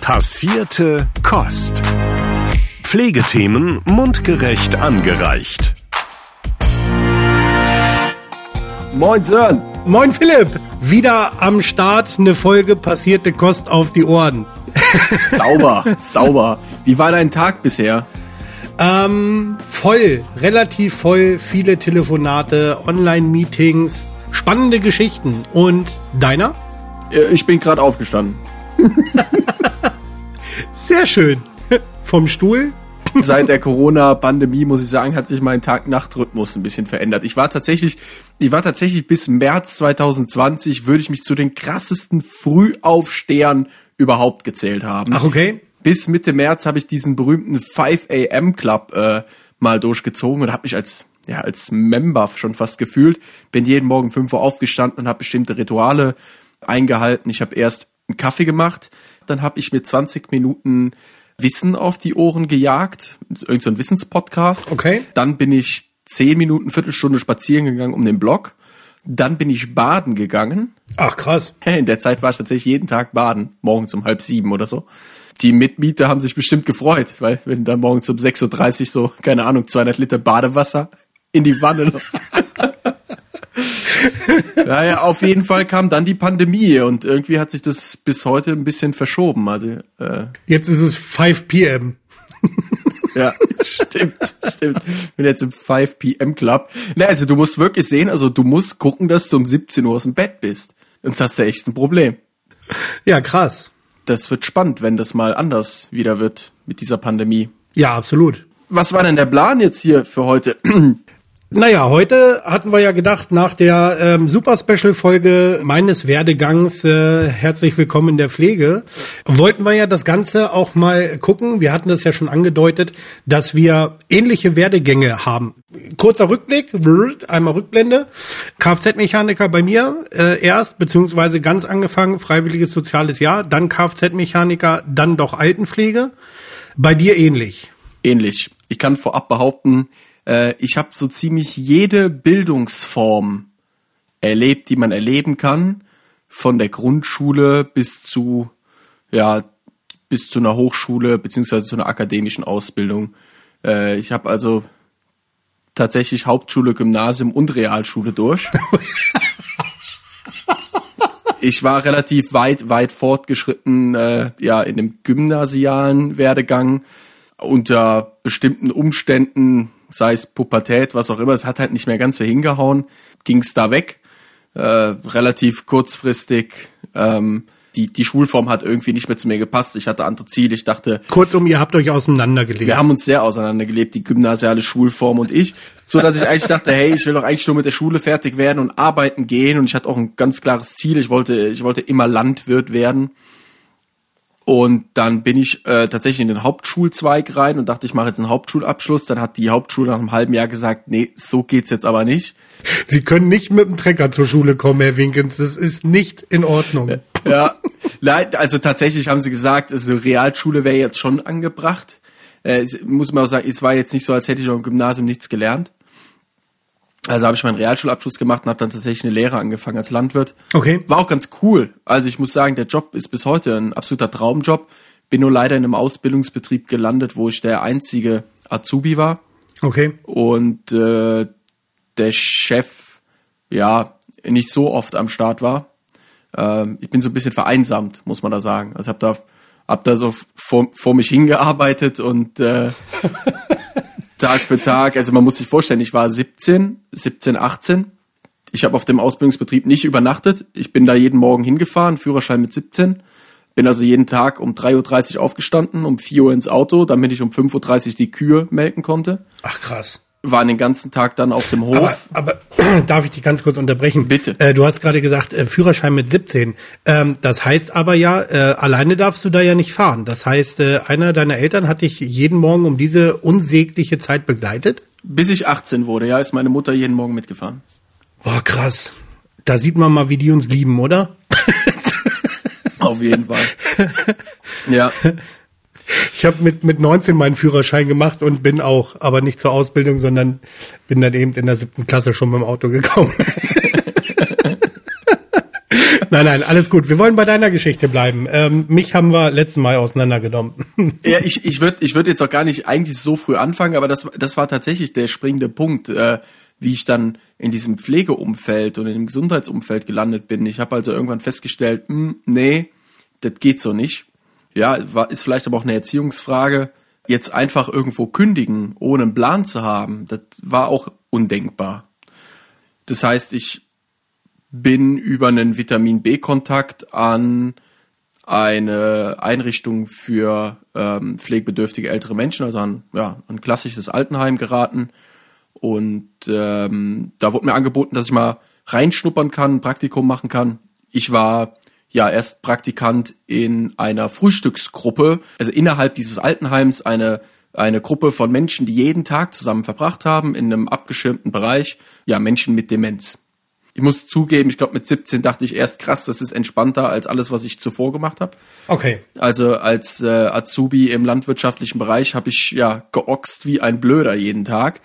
Passierte Kost. Pflegethemen mundgerecht angereicht. Moin Sören. Moin Philipp. Wieder am Start eine Folge Passierte Kost auf die Ohren. Sauber. Wie war dein Tag bisher? Voll, relativ voll, viele Telefonate, Online-Meetings, spannende Geschichten. Und deiner? Ich bin gerade aufgestanden. Sehr schön. Vom Stuhl? Seit der Corona-Pandemie, muss ich sagen, hat sich mein Tag-Nacht-Rhythmus ein bisschen verändert. Ich war tatsächlich bis März 2020, würde ich mich zu den krassesten Frühaufstehern überhaupt gezählt haben. Ach, okay. Bis Mitte März habe ich diesen berühmten 5 AM Club mal durchgezogen und habe mich als Member schon fast gefühlt. Bin jeden Morgen 5 Uhr aufgestanden und habe bestimmte Rituale eingehalten. Ich habe erst einen Kaffee gemacht, dann habe ich mir 20 Minuten Wissen auf die Ohren gejagt, irgend so ein Wissenspodcast. Okay. Dann bin ich 10 Minuten, Viertelstunde spazieren gegangen um den Block. Dann bin ich baden gegangen. Ach, krass. In der Zeit war ich tatsächlich jeden Tag baden, morgens um 6:30 oder so. Die Mitmieter haben sich bestimmt gefreut, weil wenn dann morgens um 6:30 Uhr so, keine Ahnung, 200 Liter Badewasser in die Wanne. Naja, auf jeden Fall kam dann die Pandemie und irgendwie hat sich das bis heute ein bisschen verschoben. Also Jetzt ist es 5 p.m. Ja, stimmt. Bin jetzt im 5 PM Club. Na, also du musst wirklich sehen, also du musst gucken, dass du um 17 Uhr aus dem Bett bist. Sonst hast du echt ein Problem. Ja, krass. Das wird spannend, wenn das mal anders wieder wird mit dieser Pandemie. Ja, absolut. Was war denn der Plan jetzt hier für heute? Naja, heute hatten wir ja gedacht, nach der Super-Special-Folge meines Werdegangs, herzlich willkommen in der Pflege, wollten wir ja das Ganze auch mal gucken. Wir hatten das ja schon angedeutet, dass wir ähnliche Werdegänge haben. Kurzer Rückblick, einmal Rückblende. Kfz-Mechaniker bei mir erst, beziehungsweise ganz angefangen, freiwilliges soziales Jahr, dann Kfz-Mechaniker, dann doch Altenpflege. Bei dir ähnlich? Ähnlich. Ich kann vorab behaupten, ich habe so ziemlich jede Bildungsform erlebt, die man erleben kann, von der Grundschule bis zu einer Hochschule beziehungsweise zu einer akademischen Ausbildung. Ich habe also tatsächlich Hauptschule, Gymnasium und Realschule durch. Ich war relativ weit fortgeschritten, in dem gymnasialen Werdegang unter bestimmten Umständen, sei es Pubertät, was auch immer, es hat halt nicht mehr ganz so hingehauen, ging es da weg, relativ kurzfristig, die Schulform hat irgendwie nicht mehr zu mir gepasst, ich hatte andere Ziele, ich dachte... Kurzum, ihr habt euch auseinandergelebt. Wir haben uns sehr auseinandergelebt, die gymnasiale Schulform und ich, so dass ich eigentlich dachte, hey, ich will doch eigentlich nur mit der Schule fertig werden und arbeiten gehen und ich hatte auch ein ganz klares Ziel, ich wollte immer Landwirt werden. Und dann bin ich tatsächlich in den Hauptschulzweig rein und dachte, ich mache jetzt einen Hauptschulabschluss. Dann hat die Hauptschule nach einem halben Jahr gesagt, nee, so geht's jetzt aber nicht. Sie können nicht mit dem Trecker zur Schule kommen, Herr Winkens. Das ist nicht in Ordnung. Ja, also tatsächlich haben sie gesagt, also Realschule wäre jetzt schon angebracht. Muss man auch sagen, es war jetzt nicht so, als hätte ich im Gymnasium nichts gelernt. Also habe ich meinen Realschulabschluss gemacht und habe dann tatsächlich eine Lehre angefangen als Landwirt. Okay. War auch ganz cool. Also ich muss sagen, der Job ist bis heute ein absoluter Traumjob. Bin nur leider in einem Ausbildungsbetrieb gelandet, wo ich der einzige Azubi war. Okay. Und der Chef, nicht so oft am Start war. Ich bin so ein bisschen vereinsamt, muss man da sagen. Also hab da so vor mich hingearbeitet und Tag für Tag, also man muss sich vorstellen, ich war 17, 18. Ich habe auf dem Ausbildungsbetrieb nicht übernachtet. Ich bin da jeden Morgen hingefahren, Führerschein mit 17. Bin also jeden Tag um 3:30 Uhr aufgestanden, um 4 Uhr ins Auto, damit ich um 5:30 Uhr die Kühe melken konnte. Ach krass. War den ganzen Tag dann auf dem Hof. Aber darf ich dich ganz kurz unterbrechen? Bitte. Du hast gerade gesagt, Führerschein mit 17. Das heißt aber ja, alleine darfst du da ja nicht fahren. Das heißt, einer deiner Eltern hat dich jeden Morgen um diese unsägliche Zeit begleitet? Bis ich 18 wurde, ist meine Mutter jeden Morgen mitgefahren. Boah, krass. Da sieht man mal, wie die uns lieben, oder? Auf jeden Fall. Ja. Ich habe mit 19 meinen Führerschein gemacht und bin auch, aber nicht zur Ausbildung, sondern bin dann eben in der 7. Klasse schon mit dem Auto gekommen. Nein, alles gut. Wir wollen bei deiner Geschichte bleiben. Mich haben wir letzten Mal auseinandergenommen. Ja, ich würd jetzt auch gar nicht eigentlich so früh anfangen, aber das war tatsächlich der springende Punkt, wie ich dann in diesem Pflegeumfeld und in dem Gesundheitsumfeld gelandet bin. Ich habe also irgendwann festgestellt, nee, das geht so nicht. Ja, ist vielleicht aber auch eine Erziehungsfrage. Jetzt einfach irgendwo kündigen, ohne einen Plan zu haben, das war auch undenkbar. Das heißt, ich bin über einen Vitamin-B-Kontakt an eine Einrichtung für pflegebedürftige ältere Menschen, also an ein klassisches Altenheim geraten. Und da wurde mir angeboten, dass ich mal reinschnuppern kann, ein Praktikum machen kann. Ich war erst Praktikant in einer Frühstücksgruppe, also innerhalb dieses Altenheims eine Gruppe von Menschen, die jeden Tag zusammen verbracht haben in einem abgeschirmten Bereich, Menschen mit Demenz. Ich muss zugeben, ich glaube mit 17 dachte ich erst, krass, das ist entspannter als alles, was ich zuvor gemacht habe. Okay. Also als Azubi im landwirtschaftlichen Bereich habe ich geoxt wie ein Blöder jeden Tag.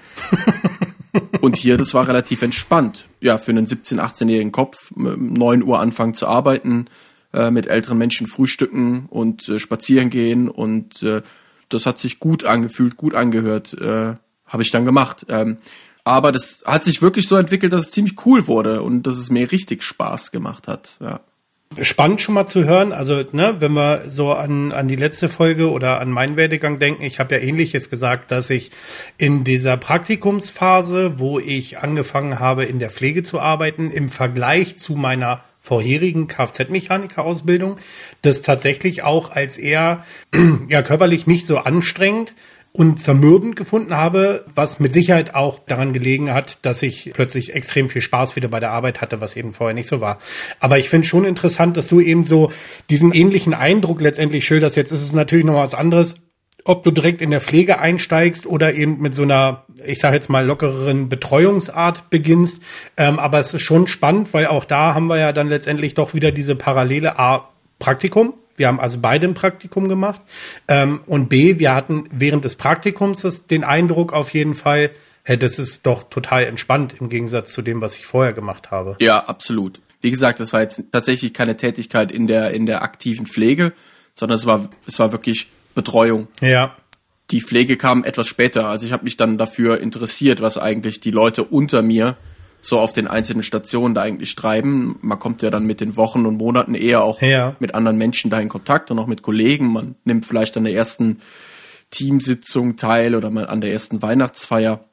Und hier, das war relativ entspannt. Ja, für einen 17-, 18-jährigen Kopf, 9 Uhr anfangen zu arbeiten, mit älteren Menschen frühstücken und spazieren gehen. Und das hat sich gut angefühlt, gut angehört, habe ich dann gemacht. Aber das hat sich wirklich so entwickelt, dass es ziemlich cool wurde und dass es mir richtig Spaß gemacht hat. Ja. Spannend schon mal zu hören, also wenn wir so an die letzte Folge oder an meinen Werdegang denken, ich habe ja Ähnliches gesagt, dass ich in dieser Praktikumsphase, wo ich angefangen habe in der Pflege zu arbeiten, im Vergleich zu meiner vorherigen Kfz-Mechaniker-Ausbildung, das tatsächlich auch als eher körperlich nicht so anstrengend und zermürbend gefunden habe, was mit Sicherheit auch daran gelegen hat, dass ich plötzlich extrem viel Spaß wieder bei der Arbeit hatte, was eben vorher nicht so war. Aber ich finde schon interessant, dass du eben so diesen ähnlichen Eindruck letztendlich schilderst. Jetzt ist es natürlich noch was anderes, ob du direkt in der Pflege einsteigst oder eben mit so einer, ich sage jetzt mal, lockereren Betreuungsart beginnst. Aber es ist schon spannend, weil auch da haben wir ja dann letztendlich doch wieder diese parallele Praktikum. Wir haben also beide ein Praktikum gemacht. Und B, wir hatten während des Praktikums den Eindruck auf jeden Fall, das ist doch total entspannt im Gegensatz zu dem, was ich vorher gemacht habe. Ja, absolut. Wie gesagt, das war jetzt tatsächlich keine Tätigkeit in der aktiven Pflege, sondern es war wirklich Betreuung. Ja. Die Pflege kam etwas später. Also ich habe mich dann dafür interessiert, was eigentlich die Leute unter mir so auf den einzelnen Stationen da eigentlich treiben. Man kommt ja dann mit den Wochen und Monaten eher auch mit anderen Menschen da in Kontakt und auch mit Kollegen. Man nimmt vielleicht an der ersten Teamsitzung teil oder mal an der ersten Weihnachtsfeier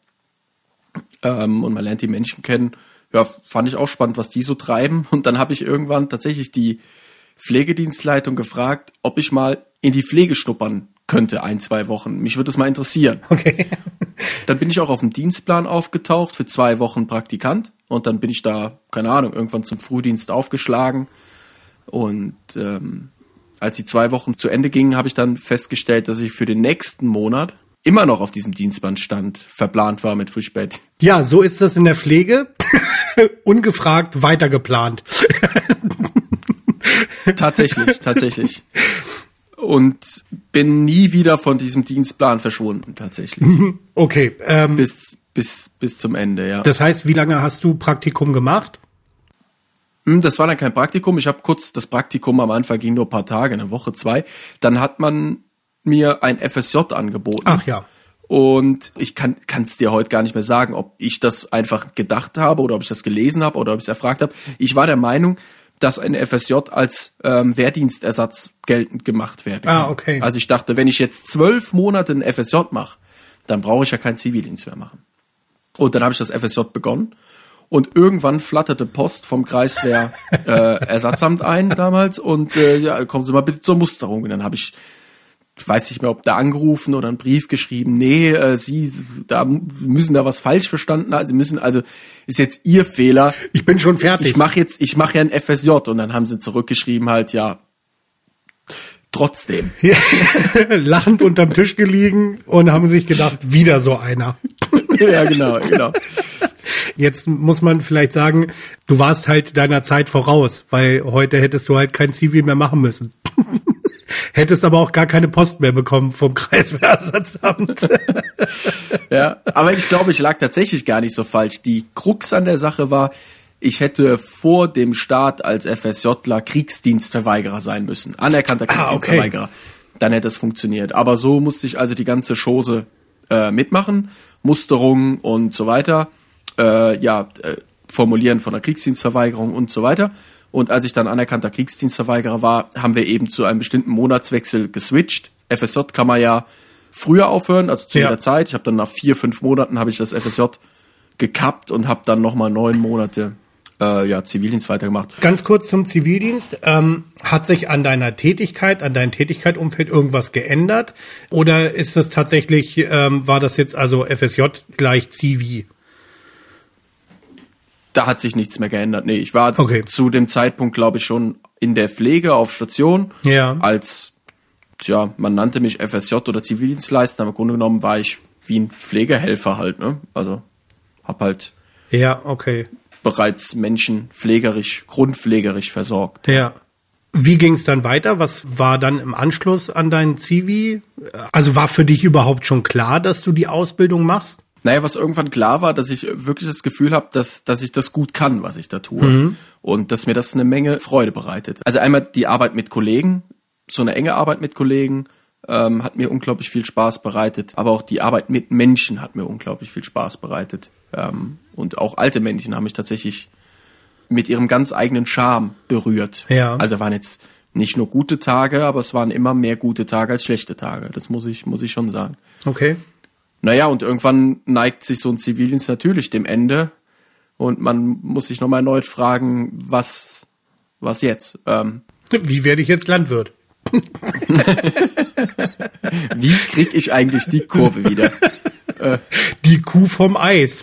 und man lernt die Menschen kennen. Ja, fand ich auch spannend, was die so treiben. Und dann habe ich irgendwann tatsächlich die Pflegedienstleitung gefragt, ob ich mal in die Pflege schnuppern könnte, 1-2 Wochen. Mich würde es mal interessieren. Okay. Dann bin ich auch auf dem Dienstplan aufgetaucht für 2 Wochen Praktikant und dann bin ich da, keine Ahnung, irgendwann zum Frühdienst aufgeschlagen und als die 2 Wochen zu Ende gingen, habe ich dann festgestellt, dass ich für den nächsten Monat immer noch auf diesem Dienstplan stand, verplant war mit Frühspät. Ja, so ist das in der Pflege. Ungefragt weitergeplant. Tatsächlich. Und bin nie wieder von diesem Dienstplan verschwunden, tatsächlich. Okay. Bis zum Ende, ja. Das heißt, wie lange hast du Praktikum gemacht? Das war dann kein Praktikum. Ich habe das Praktikum am Anfang ging nur ein paar Tage, eine Woche, 2. Dann hat man mir ein FSJ angeboten. Ach ja. Und ich kann es dir heute gar nicht mehr sagen, ob ich das einfach gedacht habe oder ob ich das gelesen habe oder ob ich es erfragt habe. Ich war der Meinung, dass ein FSJ als Wehrdienstersatz geltend gemacht werden kann. Ah, okay. Also ich dachte, wenn ich jetzt 12 Monate ein FSJ mache, dann brauche ich ja keinen Zivildienst mehr machen. Und dann habe ich das FSJ begonnen. Und irgendwann flatterte Post vom Kreiswehr Ersatzamt ein damals und kommen Sie mal bitte zur Musterung. Und dann habe ich weiß nicht mehr, ob da angerufen oder einen Brief geschrieben. Nee, Sie müssen da was falsch verstanden haben. Sie müssen, also ist jetzt Ihr Fehler. Ich bin schon fertig. Ich mache ja ein FSJ. Und dann haben sie zurückgeschrieben halt, ja, trotzdem. Lachend unterm Tisch gelegen und haben sich gedacht, wieder so einer. Ja, genau. Jetzt muss man vielleicht sagen, du warst halt deiner Zeit voraus, weil heute hättest du halt kein Zivil mehr machen müssen. Hättest aber auch gar keine Post mehr bekommen vom Kreiswehrersatzamt. Ja, aber ich glaube, ich lag tatsächlich gar nicht so falsch. Die Krux an der Sache war, ich hätte vor dem Start als FSJler Kriegsdienstverweigerer sein müssen. Anerkannter Kriegsdienstverweigerer. Okay. Dann hätte es funktioniert. Aber so musste ich also die ganze Chose mitmachen. Musterung und so weiter. Formulieren von der Kriegsdienstverweigerung und so weiter. Und als ich dann anerkannter Kriegsdienstverweigerer war, haben wir eben zu einem bestimmten Monatswechsel geswitcht. FSJ kann man ja früher aufhören, also zu jeder Zeit. Ich habe dann nach 4-5 Monaten habe ich das FSJ gekappt und habe dann nochmal 9 Monate Zivildienst weitergemacht. Ganz kurz zum Zivildienst. Hat sich an deiner Tätigkeit, an deinem Tätigkeitsumfeld irgendwas geändert? Oder ist das tatsächlich, war das jetzt also FSJ gleich Zivi? Da hat sich nichts mehr geändert. Nee, ich war zu dem Zeitpunkt, glaube ich, schon in der Pflege auf Station. Ja. Als, man nannte mich FSJ oder Zivildienstleister. Im Grunde genommen war ich wie ein Pflegehelfer halt, ne? Also, hab halt. Ja, okay. Bereits Menschen grundpflegerisch versorgt. Ja. Wie ging es dann weiter? Was war dann im Anschluss an deinen Zivi? Also war für dich überhaupt schon klar, dass du die Ausbildung machst? Naja, was irgendwann klar war, dass ich wirklich das Gefühl habe, dass ich das gut kann, was ich da tue. Mhm. Und dass mir das eine Menge Freude bereitet. Also einmal die Arbeit mit Kollegen, so eine enge Arbeit mit Kollegen, hat mir unglaublich viel Spaß bereitet. Aber auch die Arbeit mit Menschen hat mir unglaublich viel Spaß bereitet. Und auch alte Menschen haben mich tatsächlich mit ihrem ganz eigenen Charme berührt. Ja. Also waren jetzt nicht nur gute Tage, aber es waren immer mehr gute Tage als schlechte Tage. Das muss ich schon sagen. Okay. Naja, und irgendwann neigt sich so ein Zivildienst natürlich dem Ende. Und man muss sich nochmal erneut fragen, was jetzt? Wie werde ich jetzt Landwirt? Wie krieg ich eigentlich die Kurve wieder? Die Kuh vom Eis.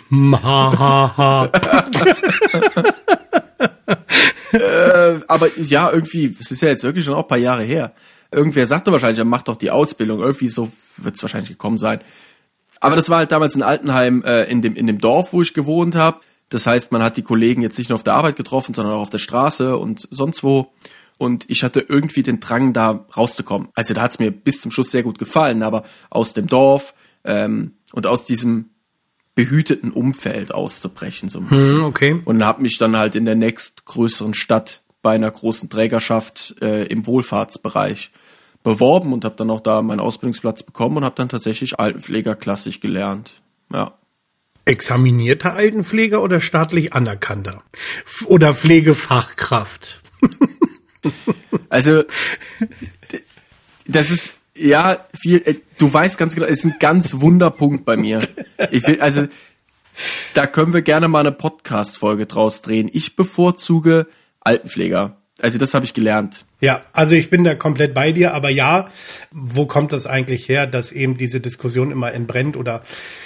Aber ja, irgendwie, es ist ja jetzt wirklich schon auch ein paar Jahre her. Irgendwer sagte wahrscheinlich, mach doch die Ausbildung. Irgendwie so wird es wahrscheinlich gekommen sein. Aber das war halt damals in Altenheim, in dem Dorf, wo ich gewohnt habe. Das heißt, man hat die Kollegen jetzt nicht nur auf der Arbeit getroffen, sondern auch auf der Straße und sonst wo. Und ich hatte irgendwie den Drang, da rauszukommen. Also da hat es mir bis zum Schluss sehr gut gefallen, aber aus dem Dorf und aus diesem behüteten Umfeld auszubrechen so ein bisschen. Okay. Und habe mich dann halt in der nächstgrößeren Stadt bei einer großen Trägerschaft im Wohlfahrtsbereich beworben und habe dann auch da meinen Ausbildungsplatz bekommen und habe dann tatsächlich Altenpfleger klassisch gelernt. Ja. Examinierter Altenpfleger oder staatlich anerkannter? Oder Pflegefachkraft? Also, das ist, ja, viel, du weißt ganz genau, ist ein ganz Wunderpunkt bei mir. Da können wir gerne mal eine Podcast-Folge draus drehen. Ich bevorzuge Altenpfleger. Also das habe ich gelernt. Ja, also ich bin da komplett bei dir, aber ja, wo kommt das eigentlich her, dass eben diese Diskussion immer entbrennt oder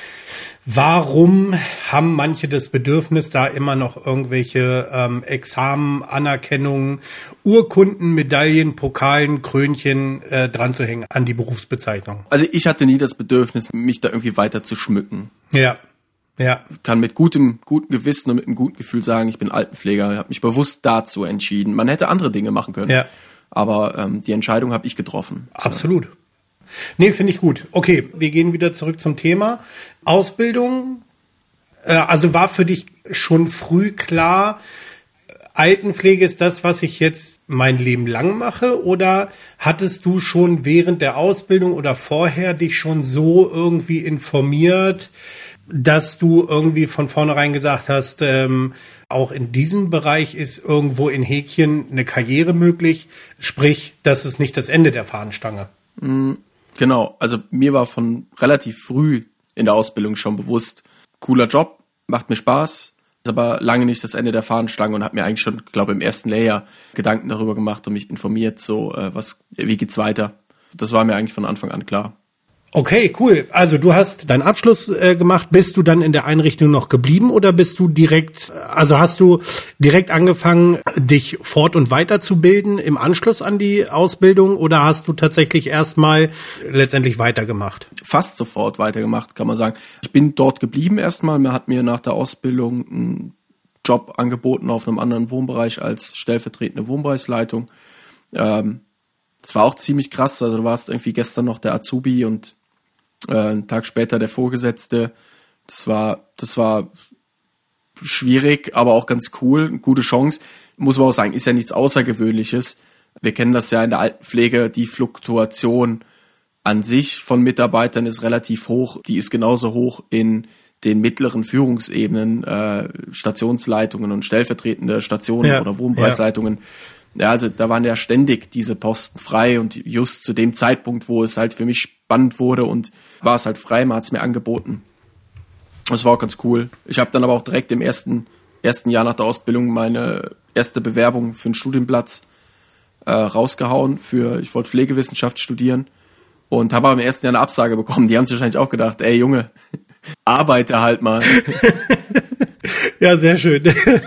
warum haben manche das Bedürfnis, da immer noch irgendwelche Examen, Anerkennungen, Urkunden, Medaillen, Pokalen, Krönchen dran zu hängen an die Berufsbezeichnung? Also ich hatte nie das Bedürfnis, mich da irgendwie weiter zu schmücken. Ja. Ja. Ich kann mit gutem Gewissen und mit einem guten Gefühl sagen, ich bin Altenpfleger. Ich habe mich bewusst dazu entschieden. Man hätte andere Dinge machen können. Ja. Aber die Entscheidung habe ich getroffen. Absolut. Nee, finde ich gut. Okay, wir gehen wieder zurück zum Thema. Ausbildung, also war für dich schon früh klar, Altenpflege ist das, was ich jetzt mein Leben lang mache? Oder hattest du schon während der Ausbildung oder vorher dich schon so irgendwie informiert, dass du irgendwie von vornherein gesagt hast, auch in diesem Bereich ist irgendwo in Häkchen eine Karriere möglich, sprich, das ist nicht das Ende der Fahnenstange. Genau, also mir war von relativ früh in der Ausbildung schon bewusst, cooler Job, macht mir Spaß, ist aber lange nicht das Ende der Fahnenstange und habe mir eigentlich schon, glaube ich, im ersten Lehrjahr Gedanken darüber gemacht und mich informiert, so wie geht's weiter. Das war mir eigentlich von Anfang an klar. Okay, cool. Also du hast deinen Abschluss gemacht. Bist du dann in der Einrichtung noch geblieben oder bist du hast du direkt angefangen, dich fort- und weiterzubilden im Anschluss an die Ausbildung oder hast du tatsächlich erstmal letztendlich weitergemacht? Fast sofort weitergemacht, kann man sagen. Ich bin dort geblieben erstmal. Man hat mir nach der Ausbildung einen Job angeboten auf einem anderen Wohnbereich als stellvertretende Wohnbereichsleitung. Das war auch ziemlich krass. Also du warst irgendwie gestern noch der Azubi und einen Tag später der Vorgesetzte. Das war schwierig, aber auch ganz cool, eine gute Chance. Muss man auch sagen, ist ja nichts Außergewöhnliches. Wir kennen das ja in der Altenpflege, die Fluktuation an sich von Mitarbeitern ist relativ hoch. Die ist genauso hoch in den mittleren Führungsebenen, Stationsleitungen und stellvertretende Stationen oder Wohnbereichsleitungen. Ja, also da waren ja ständig diese Posten frei und just zu dem Zeitpunkt, wo es halt für mich spannend wurde und war es halt frei, man hat es mir angeboten. Das war auch ganz cool. Ich habe dann aber auch direkt im ersten Jahr nach der Ausbildung meine erste Bewerbung für einen Studienplatz rausgehauen. Ich wollte Pflegewissenschaft studieren und habe aber im ersten Jahr eine Absage bekommen. Die haben sich wahrscheinlich auch gedacht, ey Junge, arbeite halt mal. Ja, sehr schön.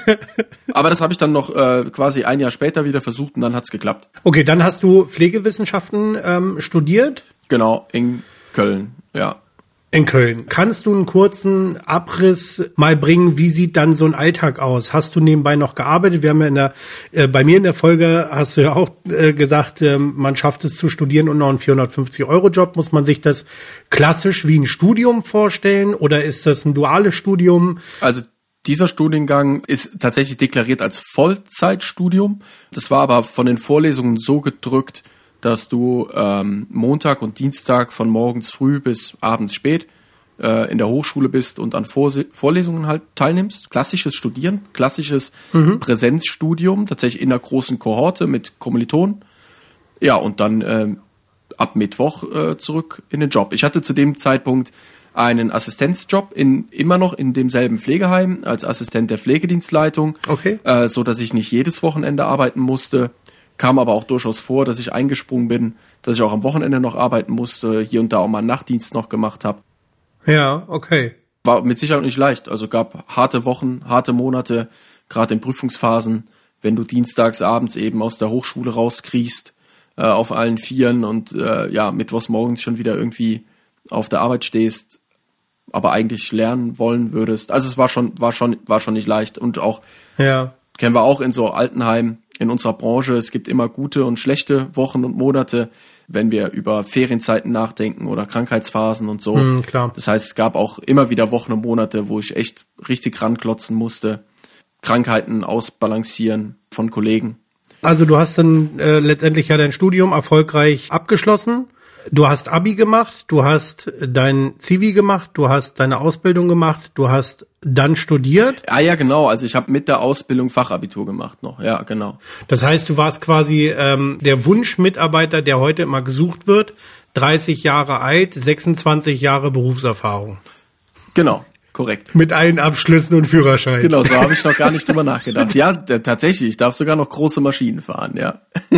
Aber das habe ich dann noch quasi ein Jahr später wieder versucht und dann hat's geklappt. Okay, dann hast du Pflegewissenschaften studiert? Genau, in Köln, ja. In Köln. Kannst du einen kurzen Abriss mal bringen, wie sieht dann so ein Alltag aus? Hast du nebenbei noch gearbeitet? Wir haben ja bei mir in der Folge hast du ja auch gesagt, man schafft es zu studieren und noch einen 450-Euro-Job. Muss man sich das klassisch wie ein Studium vorstellen oder ist das ein duales Studium? Also dieser Studiengang ist tatsächlich deklariert als Vollzeitstudium. Das war aber von den Vorlesungen so gedrückt, dass du Montag und Dienstag von morgens früh bis abends spät in der Hochschule bist und an Vorlesungen halt teilnimmst. Klassisches Studieren, klassisches Präsenzstudium, tatsächlich in einer großen Kohorte mit Kommilitonen. Ja, und dann ab Mittwoch zurück in den Job. Ich hatte zu dem Zeitpunkt einen Assistenzjob immer noch in demselben Pflegeheim als Assistent der Pflegedienstleitung, so dass ich nicht jedes Wochenende arbeiten musste. Kam aber auch durchaus vor, dass ich eingesprungen bin, dass ich auch am Wochenende noch arbeiten musste, hier und da auch mal einen Nachtdienst noch gemacht habe. Ja, okay. War mit Sicherheit nicht leicht. Also gab harte Wochen, harte Monate, gerade in Prüfungsphasen, wenn du dienstags abends eben aus der Hochschule rauskriechst, auf allen Vieren und mittwochs morgens schon wieder irgendwie auf der Arbeit stehst, aber eigentlich lernen wollen würdest. Also es war schon nicht leicht und auch kennen wir auch in so Altenheimen in unserer Branche. Es gibt immer gute und schlechte Wochen und Monate, wenn wir über Ferienzeiten nachdenken oder Krankheitsphasen und so. Klar. Das heißt, es gab auch immer wieder Wochen und Monate, wo ich echt richtig ranklotzen musste, Krankheiten ausbalancieren von Kollegen. Also du hast dann letztendlich ja dein Studium erfolgreich abgeschlossen. Du hast Abi gemacht, du hast dein Zivi gemacht, du hast deine Ausbildung gemacht, du hast dann studiert. Ja, genau. Also ich habe mit der Ausbildung Fachabitur gemacht noch. Ja, genau. Das heißt, du warst quasi der Wunschmitarbeiter, der heute immer gesucht wird. 30 Jahre alt, 26 Jahre Berufserfahrung. Genau, korrekt. Mit allen Abschlüssen und Führerschein. Genau, so habe ich noch gar nicht drüber nachgedacht. Ja, tatsächlich. Ich darf sogar noch große Maschinen fahren, ja.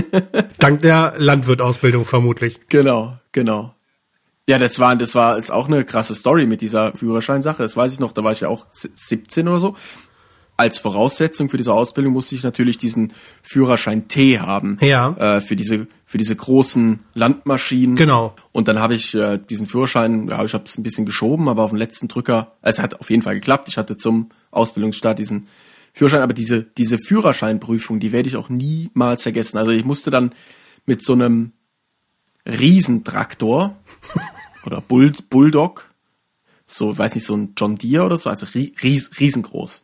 Dank der Landwirtausbildung vermutlich. Genau. Ja, das ist auch eine krasse Story mit dieser Führerscheinsache. Das weiß ich noch, da war ich ja auch 17 oder so. Als Voraussetzung für diese Ausbildung musste ich natürlich diesen Führerschein T haben. Ja. Für diese großen Landmaschinen. Genau. Und dann habe ich diesen Führerschein, ich habe es ein bisschen geschoben, aber auf den letzten Drücker, es hat auf jeden Fall geklappt. Ich hatte zum Ausbildungsstart diesen Führerschein, aber diese Führerscheinprüfung, die werde ich auch niemals vergessen. Also ich musste dann mit so einem Riesentraktor oder Bulldog, so, weiß nicht, so ein John Deere oder so, also riesengroß,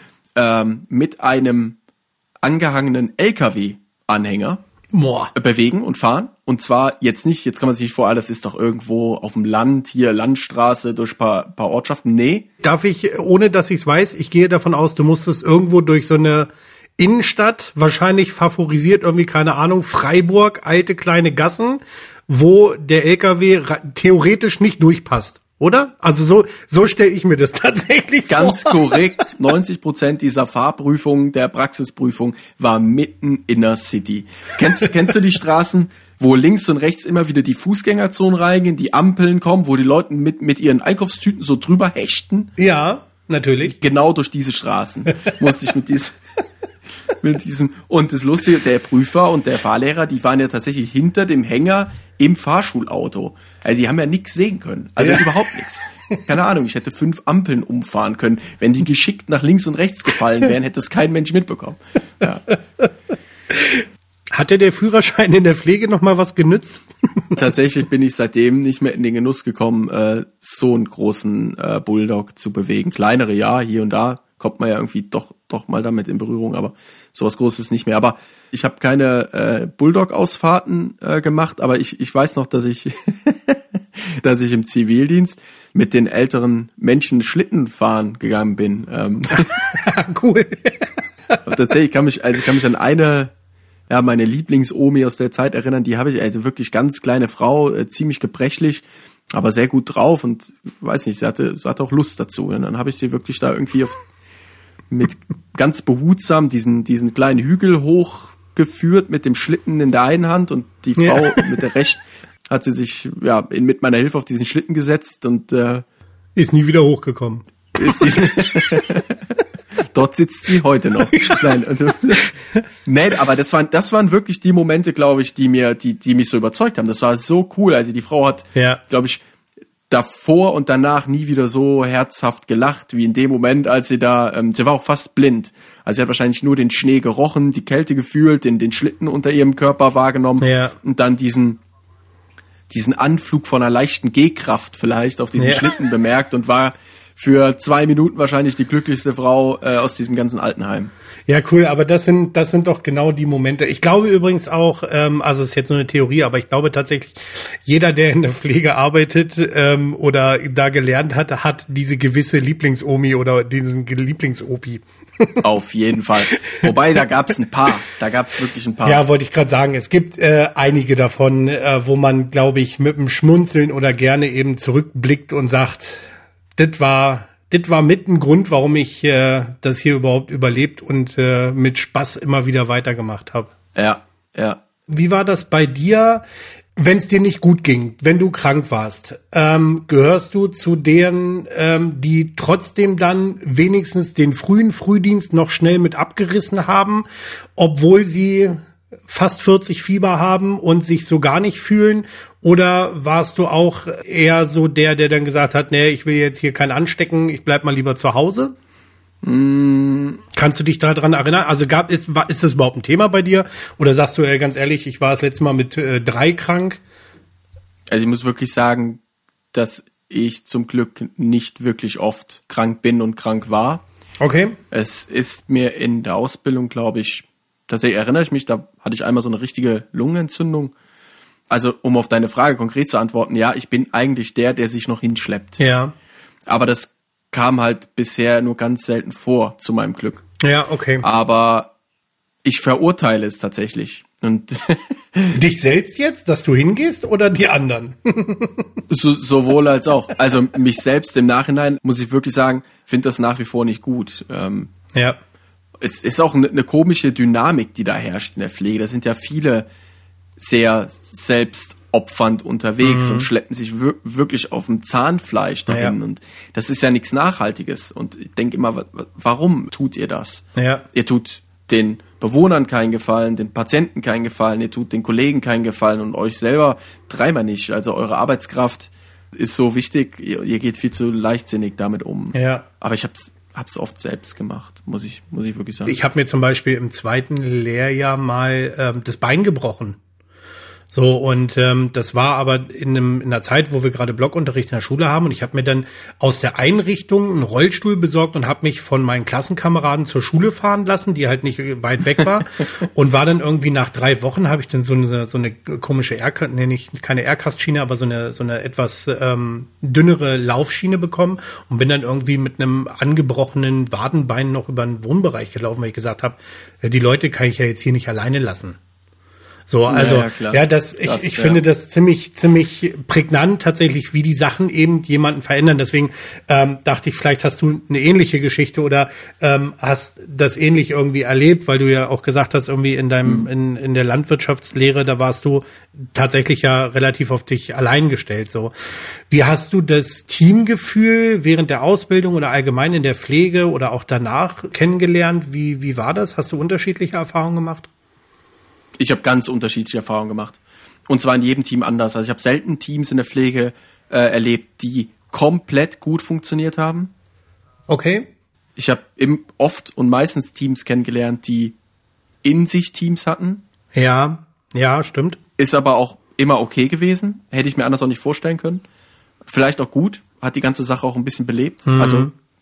mit einem angehangenen LKW-Anhänger bewegen und fahren. Und zwar jetzt kann man sich nicht vorstellen, das ist doch irgendwo auf dem Land, hier Landstraße durch paar Ortschaften. Nee. Darf ich, ohne dass ich es weiß, ich gehe davon aus, du musstest irgendwo durch so eine Innenstadt, wahrscheinlich favorisiert irgendwie, keine Ahnung, Freiburg, alte kleine Gassen, wo der LKW theoretisch nicht durchpasst, oder? Also so stelle ich mir das tatsächlich ganz vor. Korrekt. 90% dieser Fahrprüfung, der Praxisprüfung war mitten in der City. Kennst du die Straßen, wo links und rechts immer wieder die Fußgängerzonen reingehen, die Ampeln kommen, wo die Leute mit ihren Einkaufstüten so drüber hechten? Ja, natürlich. Genau durch diese Straßen musste ich mit diesem, und das Lustige, der Prüfer und der Fahrlehrer, die waren ja tatsächlich hinter dem Hänger im Fahrschulauto. Also die haben ja nichts sehen können. Also überhaupt nichts. Keine Ahnung, ich hätte 5 Ampeln umfahren können. Wenn die geschickt nach links und rechts gefallen wären, hätte es kein Mensch mitbekommen. Ja. Hat der Führerschein in der Pflege noch mal was genützt? Tatsächlich bin ich seitdem nicht mehr in den Genuss gekommen, so einen großen Bulldog zu bewegen. Kleinere, ja, hier und da kommt man ja irgendwie doch mal damit in Berührung, aber sowas Großes nicht mehr. Aber ich habe keine Bulldog-Ausfahrten gemacht, aber ich weiß noch, dass ich dass ich im Zivildienst mit den älteren Menschen Schlitten fahren gegangen bin. Cool. Und tatsächlich kann mich an meine Lieblingsomi aus der Zeit erinnern, die habe ich, also wirklich ganz kleine Frau, ziemlich gebrechlich, aber sehr gut drauf und weiß nicht, sie hatte auch Lust dazu. Und dann habe ich sie wirklich da irgendwie mit ganz behutsam diesen kleinen Hügel hochgeführt mit dem Schlitten in der einen Hand und die Frau mit der rechten hat sie sich mit meiner Hilfe auf diesen Schlitten gesetzt und ist nie wieder hochgekommen. Dort sitzt sie heute noch. Nein, aber das waren wirklich die Momente, glaube ich, die mich so überzeugt haben. Das war so cool. Also die Frau hat, glaube ich, davor und danach nie wieder so herzhaft gelacht wie in dem Moment, als sie sie war auch fast blind. Also sie hat wahrscheinlich nur den Schnee gerochen, die Kälte gefühlt, den Schlitten unter ihrem Körper wahrgenommen und dann diesen Anflug von einer leichten Gehkraft vielleicht auf diesem Schlitten bemerkt und war für 2 Minuten wahrscheinlich die glücklichste Frau aus diesem ganzen Altenheim. Ja, cool, aber das sind doch genau die Momente. Ich glaube übrigens auch, also ist jetzt nur eine Theorie, aber ich glaube tatsächlich, jeder, der in der Pflege arbeitet oder da gelernt hat diese gewisse Lieblingsomi oder diesen Lieblingsopi. Auf jeden Fall. Wobei, da gab's wirklich ein paar. Ja, wollte ich gerade sagen, es gibt einige davon, wo man, glaube ich, mit einem Schmunzeln oder gerne eben zurückblickt und sagt, das war mit ein Grund, warum ich das hier überhaupt überlebt und mit Spaß immer wieder weitergemacht habe. Ja. Wie war das bei dir, wenn es dir nicht gut ging, wenn du krank warst? Gehörst du zu denen, die trotzdem dann wenigstens den frühen Frühdienst noch schnell mit abgerissen haben, obwohl sie fast 40 Fieber haben und sich so gar nicht fühlen? Oder warst du auch eher so der dann gesagt hat, nee, ich will jetzt hier keinen anstecken, ich bleib mal lieber zu Hause? Kannst du dich daran erinnern? Also ist das überhaupt ein Thema bei dir? Oder sagst du, ganz ehrlich, ich war das letzte Mal mit 3 krank? Also ich muss wirklich sagen, dass ich zum Glück nicht wirklich oft krank bin und krank war. Okay. Es ist mir in der Ausbildung, glaube ich, tatsächlich erinnere ich mich, da hatte ich einmal so eine richtige Lungenentzündung. Also, um auf deine Frage konkret zu antworten, ja, ich bin eigentlich der sich noch hinschleppt. Ja. Aber das kam halt bisher nur ganz selten vor, zu meinem Glück. Ja, okay. Aber ich verurteile es tatsächlich. Und dich selbst jetzt, dass du hingehst, oder die anderen? Sowohl als auch. Also mich selbst im Nachhinein, muss ich wirklich sagen, finde das nach wie vor nicht gut. Ja. Es ist auch eine komische Dynamik, die da herrscht in der Pflege. Da sind ja viele sehr selbstopfernd unterwegs und schleppen sich wirklich auf dem Zahnfleisch dahin. Ja. Und das ist ja nichts Nachhaltiges. Und ich denke immer, warum tut ihr das? Ja. Ihr tut den Bewohnern keinen Gefallen, den Patienten keinen Gefallen, ihr tut den Kollegen keinen Gefallen und euch selber dreimal nicht. Also eure Arbeitskraft ist so wichtig, ihr geht viel zu leichtsinnig damit um. Ja. Aber ich hab's oft selbst gemacht, muss ich wirklich sagen. Ich habe mir zum Beispiel im 2. Lehrjahr mal das Bein gebrochen. So, und das war aber in einer Zeit, wo wir gerade Blockunterricht in der Schule haben, und ich habe mir dann aus der Einrichtung einen Rollstuhl besorgt und habe mich von meinen Klassenkameraden zur Schule fahren lassen, die halt nicht weit weg war, und war dann irgendwie nach 3 Wochen, habe ich dann so eine komische keine Aircast-Schiene, aber so eine etwas dünnere Laufschiene bekommen und bin dann irgendwie mit einem angebrochenen Wadenbein noch über den Wohnbereich gelaufen, weil ich gesagt habe, die Leute kann ich ja jetzt hier nicht alleine lassen. So, also, ich finde das ziemlich prägnant tatsächlich, wie die Sachen eben jemanden verändern. Deswegen dachte ich, vielleicht hast du eine ähnliche Geschichte oder hast das ähnlich irgendwie erlebt, weil du ja auch gesagt hast, irgendwie in der Landwirtschaftslehre, da warst du tatsächlich ja relativ auf dich allein gestellt. So, wie hast du das Teamgefühl während der Ausbildung oder allgemein in der Pflege oder auch danach kennengelernt? Wie war das? Hast du unterschiedliche Erfahrungen gemacht? Ich habe ganz unterschiedliche Erfahrungen gemacht. Und zwar in jedem Team anders. Also ich habe selten Teams in der Pflege erlebt, die komplett gut funktioniert haben. Okay. Ich habe oft und meistens Teams kennengelernt, die in sich Teams hatten. Ja, stimmt. Ist aber auch immer okay gewesen. Hätte ich mir anders auch nicht vorstellen können. Vielleicht auch gut. Hat die ganze Sache auch ein bisschen belebt. Also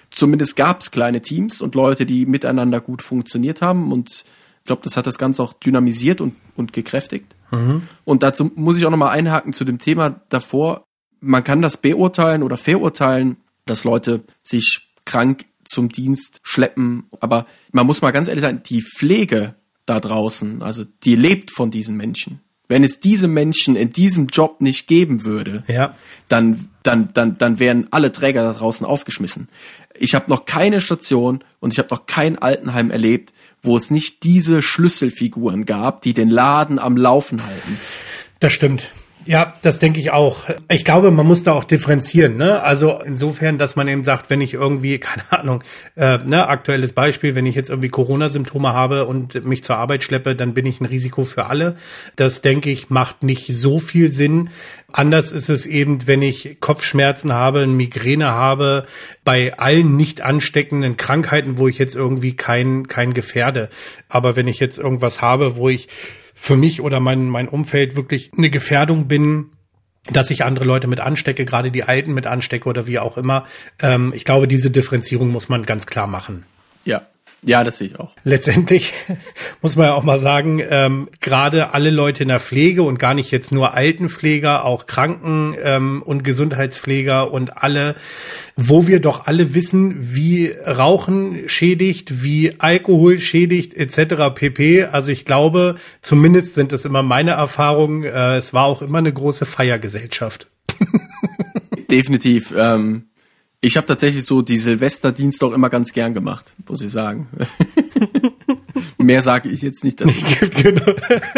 zumindest gab es kleine Teams und Leute, die miteinander gut funktioniert haben und ich glaube, das hat das Ganze auch dynamisiert und gekräftigt. Und dazu muss ich auch nochmal einhaken zu dem Thema davor. Man kann das beurteilen oder verurteilen, dass Leute sich krank zum Dienst schleppen, aber man muss mal ganz ehrlich sagen, die Pflege da draußen, also die lebt von diesen Menschen. Wenn es diese Menschen in diesem Job nicht geben würde, dann wären alle Träger da draußen aufgeschmissen. Ich habe noch keine Station und ich habe noch kein Altenheim erlebt, wo es nicht diese Schlüsselfiguren gab, die den Laden am Laufen halten. Das stimmt. Ja, das denke ich auch. Ich glaube, man muss da auch differenzieren, ne? Also insofern, dass man eben sagt, wenn ich irgendwie, keine Ahnung, aktuelles Beispiel, wenn ich jetzt irgendwie Corona-Symptome habe und mich zur Arbeit schleppe, dann bin ich ein Risiko für alle. Das, denke ich, macht nicht so viel Sinn. Anders ist es eben, wenn ich Kopfschmerzen habe, eine Migräne habe, bei allen nicht ansteckenden Krankheiten, wo ich jetzt irgendwie kein gefährde. Aber wenn ich jetzt irgendwas habe, wo ich für mich oder mein Umfeld wirklich eine Gefährdung bin, dass ich andere Leute mit anstecke, gerade die Alten mit anstecke oder wie auch immer. Ich glaube, diese Differenzierung muss man ganz klar machen. Ja, das sehe ich auch. Letztendlich muss man ja auch mal sagen, gerade alle Leute in der Pflege und gar nicht jetzt nur Altenpfleger, auch Kranken- und Gesundheitspfleger und alle, wo wir doch alle wissen, wie Rauchen schädigt, wie Alkohol schädigt etc. pp. Also ich glaube, zumindest sind das immer meine Erfahrungen, es war auch immer eine große Feiergesellschaft. Definitiv. Ich habe tatsächlich so die Silvesterdienste auch immer ganz gern gemacht, muss ich sagen. Mehr sage ich jetzt nicht dazu. Genau.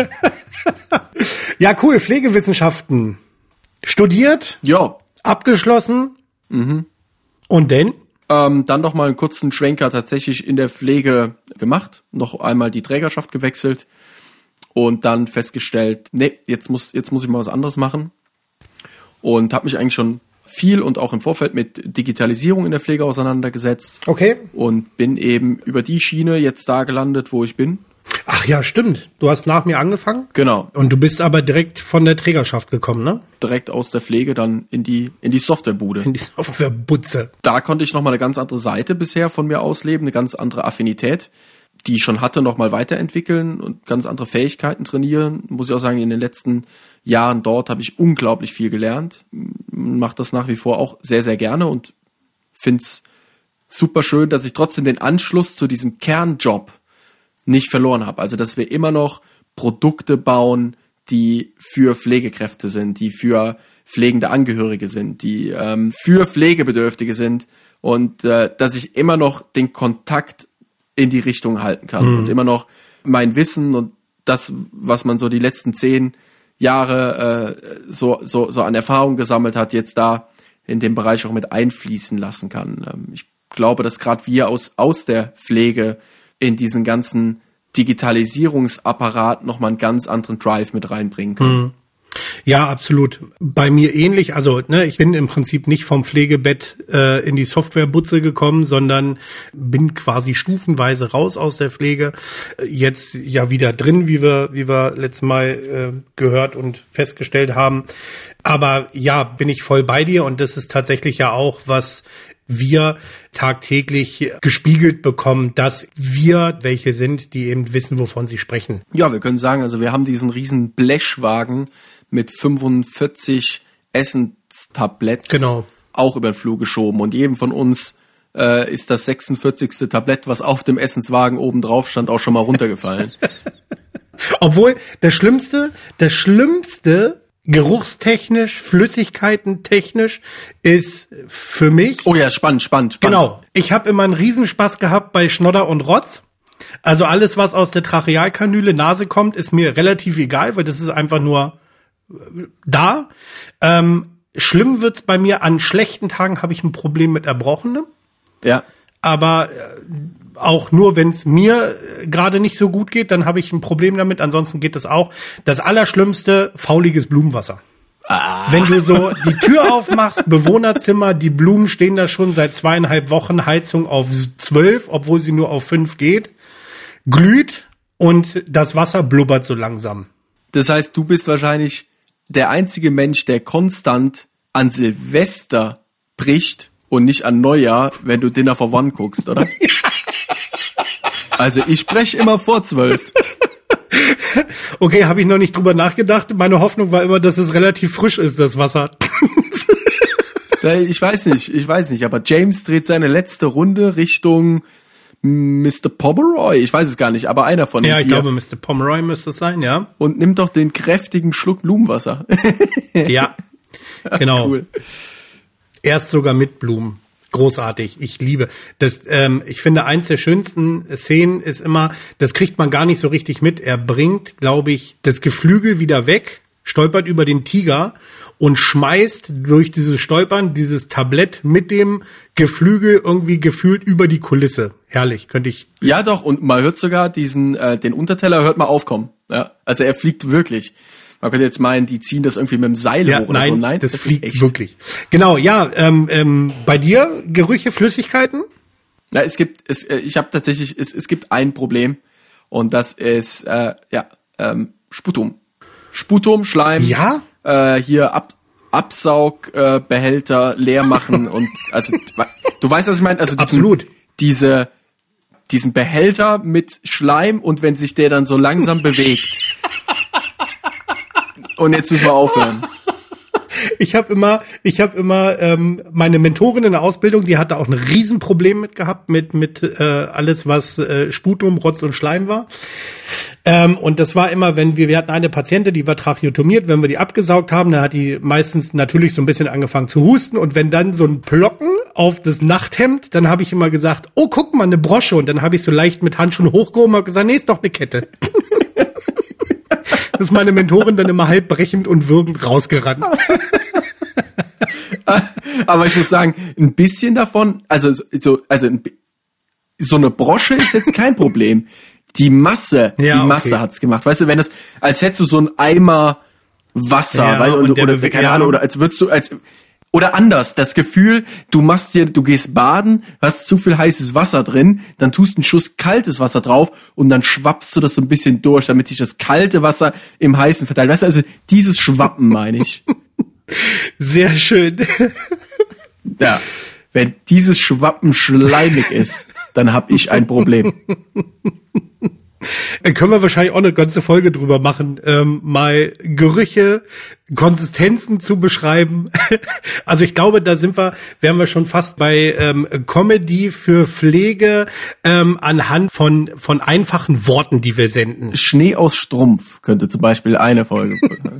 Ja, cool. Pflegewissenschaften. Studiert? Ja. Abgeschlossen? Und denn? Dann noch mal einen kurzen Schwenker tatsächlich in der Pflege gemacht. Noch einmal die Trägerschaft gewechselt. Und dann festgestellt, nee, jetzt muss ich mal was anderes machen. Und habe mich eigentlich schon viel und auch im Vorfeld mit Digitalisierung in der Pflege auseinandergesetzt. Okay. Und bin eben über die Schiene jetzt da gelandet, wo ich bin. Ach ja, stimmt. Du hast nach mir angefangen? Genau. Und du bist aber direkt von der Trägerschaft gekommen, ne? Direkt aus der Pflege dann in die Softwarebude. In die Softwarebutze. Da konnte ich nochmal eine ganz andere Seite bisher von mir ausleben, eine ganz andere Affinität, die ich schon hatte, nochmal weiterentwickeln und ganz andere Fähigkeiten trainieren. Muss ich auch sagen, in den letzten Jahren dort habe ich unglaublich viel gelernt. Mache das nach wie vor auch sehr, sehr gerne und finde es super schön, dass ich trotzdem den Anschluss zu diesem Kernjob nicht verloren habe. Also, dass wir immer noch Produkte bauen, die für Pflegekräfte sind, die für pflegende Angehörige sind, die für Pflegebedürftige sind und dass ich immer noch den Kontakt in die Richtung halten kann und immer noch mein Wissen und das, was man so die letzten 10 Jahre so an Erfahrung gesammelt hat, jetzt da in dem Bereich auch mit einfließen lassen kann. Ich glaube, dass gerade wir aus der Pflege in diesen ganzen Digitalisierungsapparat nochmal einen ganz anderen Drive mit reinbringen können. Ja, absolut. Bei mir ähnlich. Also, ich bin im Prinzip nicht vom Pflegebett in die Softwarebutze gekommen, sondern bin quasi stufenweise raus aus der Pflege. Jetzt ja wieder drin, wie wir letztes Mal gehört und festgestellt haben. Aber ja, bin ich voll bei dir und das ist tatsächlich ja auch, was wir tagtäglich gespiegelt bekommen, dass wir welche sind, die eben wissen, wovon sie sprechen. Ja, wir können sagen, also wir haben diesen riesen Blechwagen mit 45 Essenstabletts auch über den Flur geschoben und jedem von uns ist das 46. Tablett, was auf dem Essenswagen oben drauf stand, auch schon mal runtergefallen. Obwohl das Schlimmste geruchstechnisch, flüssigkeitentechnisch ist für mich. Oh ja, spannend. Genau. Ich habe immer einen Riesenspaß gehabt bei Schnodder und Rotz. Also alles, was aus der Trachealkanüle, Nase kommt, ist mir relativ egal, weil das ist einfach nur da. Schlimm wird's bei mir, an schlechten Tagen habe ich ein Problem mit Erbrochenem. Ja. Aber auch nur, wenn es mir gerade nicht so gut geht, dann habe ich ein Problem damit. Ansonsten geht es auch. Das Allerschlimmste, fauliges Blumenwasser. Wenn du so die Tür aufmachst, Bewohnerzimmer, die Blumen stehen da schon seit 2,5 Wochen, Heizung auf 12, obwohl sie nur auf 5 geht, glüht und das Wasser blubbert so langsam. Das heißt, du bist wahrscheinlich der einzige Mensch, der konstant an Silvester bricht und nicht an Neujahr, wenn du Dinner for One guckst, oder? Also ich spreche immer vor 12. Okay, habe ich noch nicht drüber nachgedacht. Meine Hoffnung war immer, dass es relativ frisch ist, das Wasser. Ich weiß nicht, aber James dreht seine letzte Runde Richtung Mr. Pomeroy. Ich weiß es gar nicht, aber einer von den 4. Ja, ich glaube, Mr. Pomeroy müsste es sein, ja. Und nimmt doch den kräftigen Schluck Blumenwasser. Ja, genau. Cool. Erst sogar mit Blumen. Großartig. Ich liebe das. Ich finde, eins der schönsten Szenen ist immer, das kriegt man gar nicht so richtig mit. Er bringt, glaube ich, das Geflügel wieder weg, stolpert über den Tiger und schmeißt durch dieses Stolpern dieses Tablett mit dem Geflügel irgendwie gefühlt über die Kulisse. Herrlich, könnte ich. Ja, doch. Und man hört sogar den Unterteller hört man aufkommen. Ja, also er fliegt wirklich. Man könnte jetzt meinen, die ziehen das irgendwie mit dem Seil hoch oder so. Nein, das fliegt echt. Wirklich. Genau, ja. Bei dir Gerüche, Flüssigkeiten? Ja, es gibt ein Problem und das ist Sputum. Sputum, Schleim. Ja. Hier Absaugbehälter leer machen und also du weißt, was ich meine. Also absolut. Diesen Behälter mit Schleim und wenn sich der dann so langsam bewegt. Und jetzt müssen wir aufhören. Ich habe immer meine Mentorin in der Ausbildung, die hatte auch ein Riesenproblem mit gehabt mit alles, was Sputum, Rotz und Schleim war. Und das war immer, wir hatten eine Patientin, die war tracheotomiert, wenn wir die abgesaugt haben, dann hat die meistens natürlich so ein bisschen angefangen zu husten und wenn dann so ein Plocken auf das Nachthemd, dann habe ich immer gesagt, oh, guck mal, eine Brosche und dann habe ich so leicht mit Handschuhen hochgehoben und gesagt, nee, ist doch eine Kette. Das ist meine Mentorin dann immer halb brechend und würgend rausgerannt. Aber ich muss sagen, ein bisschen davon, also so eine Brosche ist jetzt kein Problem. Die Masse hat's gemacht. Weißt du, wenn das, als hättest du so ein Eimer Wasser, weißt du, oder keine Ahnung, oder als würdest du, oder anders, das Gefühl, du gehst baden, hast zu viel heißes Wasser drin, dann tust einen Schuss kaltes Wasser drauf und dann schwappst du das so ein bisschen durch, damit sich das kalte Wasser im heißen verteilt. Weißt du, also dieses Schwappen meine ich. Sehr schön. Ja, wenn dieses Schwappen schleimig ist, dann hab ich ein Problem. Können wir wahrscheinlich auch eine ganze Folge drüber machen, mal Gerüche, Konsistenzen zu beschreiben. Also ich glaube, da wären wir schon fast bei Comedy für Pflege anhand von einfachen Worten, die wir senden. Schnee aus Strumpf könnte zum Beispiel eine Folge.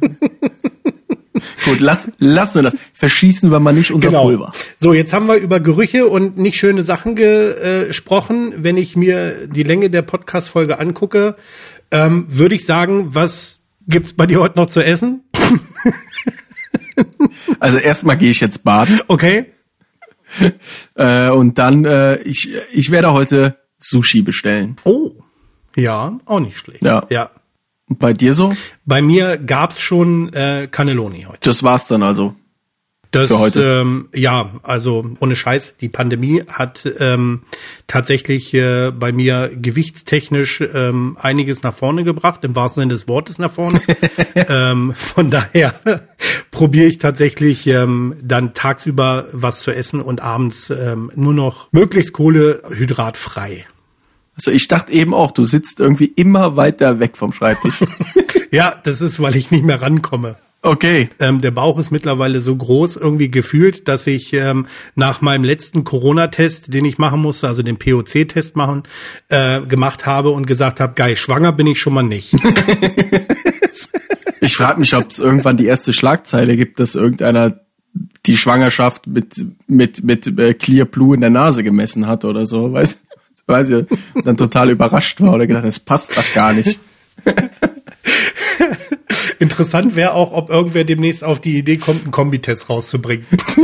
Gut, lassen wir das. Verschießen wir mal nicht unser Pulver. So, jetzt haben wir über Gerüche und nicht schöne Sachen gesprochen. Wenn ich mir die Länge der Podcast-Folge angucke, würde ich sagen, was gibt's bei dir heute noch zu essen? Also erstmal gehe ich jetzt baden. Okay. Und dann, ich werde heute Sushi bestellen. Oh, ja, auch nicht schlecht. Ja. Und bei dir so? Bei mir gab's schon Cannelloni heute. Das war's dann also für heute? Also ohne Scheiß, die Pandemie hat tatsächlich bei mir gewichtstechnisch einiges nach vorne gebracht, im wahrsten Sinne des Wortes nach vorne. Von daher probiere ich tatsächlich dann tagsüber was zu essen und abends nur noch möglichst kohlehydratfrei. Also ich dachte eben auch, du sitzt irgendwie immer weiter weg vom Schreibtisch. Ja, das ist, weil ich nicht mehr rankomme. Okay. Der Bauch ist mittlerweile so groß irgendwie gefühlt, dass ich nach meinem letzten Corona-Test, den ich machen musste, also den POC-Test gemacht habe und gesagt habe, geil, schwanger bin ich schon mal nicht. Ich frage mich, ob es irgendwann die erste Schlagzeile gibt, dass irgendeiner die Schwangerschaft mit Clear Blue in der Nase gemessen hat oder so, weiß ich, dann total überrascht war oder gedacht, das passt doch gar nicht. Interessant wäre auch, ob irgendwer demnächst auf die Idee kommt, einen Kombitest rauszubringen.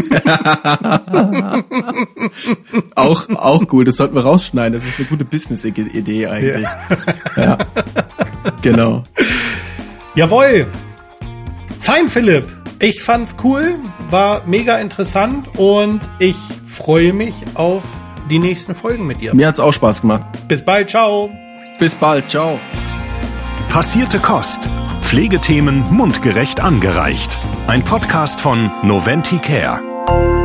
Auch gut, das sollten wir rausschneiden. Das ist eine gute Business-Idee eigentlich. Ja. Genau. Jawohl. Fein, Philipp. Ich fand's cool, war mega interessant und ich freue mich auf die nächsten Folgen mit dir. Mir hat's auch Spaß gemacht. Bis bald, ciao. Bis bald, ciao. Passierte Kost. Pflegethemen mundgerecht angereicht. Ein Podcast von Noventi Care.